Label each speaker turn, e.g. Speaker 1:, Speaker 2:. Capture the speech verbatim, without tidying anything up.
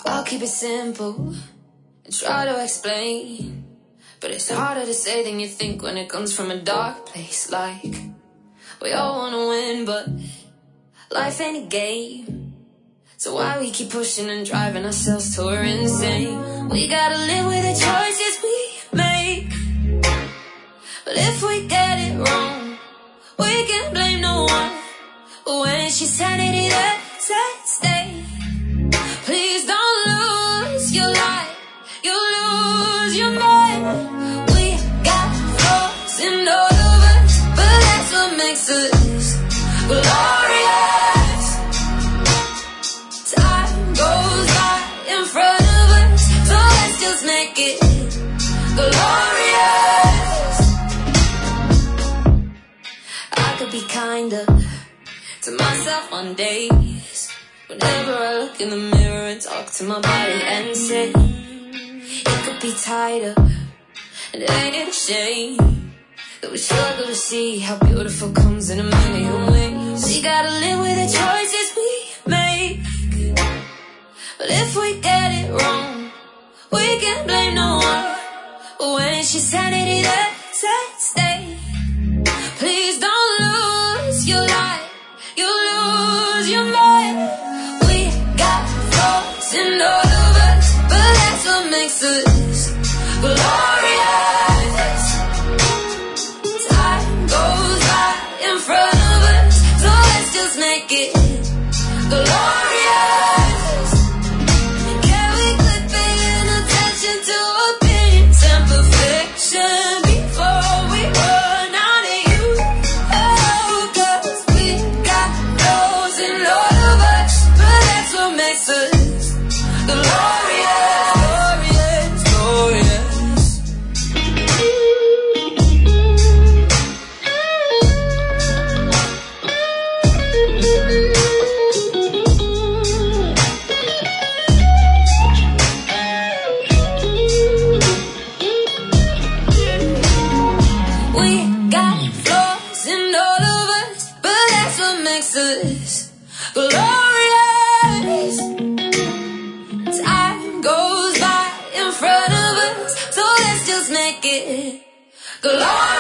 Speaker 1: I'll keep it simple and try to explain, but it's harder to say than you think when it comes from a dark place. Like, we all wanna win, but life ain't a game. So why we keep pushing and driving ourselves till we're insane? We gotta live with the choices we make, but if we get it wrong, we can blame no one. When it's your sanity that says stay, please don't lose your life, you lose your mind. We got flaws in all of us, but that's what makes us glorious. Time goes by in front of us, so let's just make it glorious. I could be kinder to myself on days whenever I look in the mirror and talk to my body and say it could be tighter. And ain't it a shame that we struggle to see how beautiful comes in a million ways? We gotta live with the choices we make, but if we get it wrong, we can blame no one. When it's your sanity that says stay, please don't lose your life, you lose your mind. We got flaws in all of us, but that's what makes us glorious. Time goes by in front of us, so let's just make it glorious. Can we quit paying attention to opinions and perfection before we run out of you? Oh, 'cause we got those in all of us, but that's what makes us glorious, glorious, glorious. We got flaws in all of us, but that's what makes us glorious. Time goes by in front of us, so let's just make it glorious.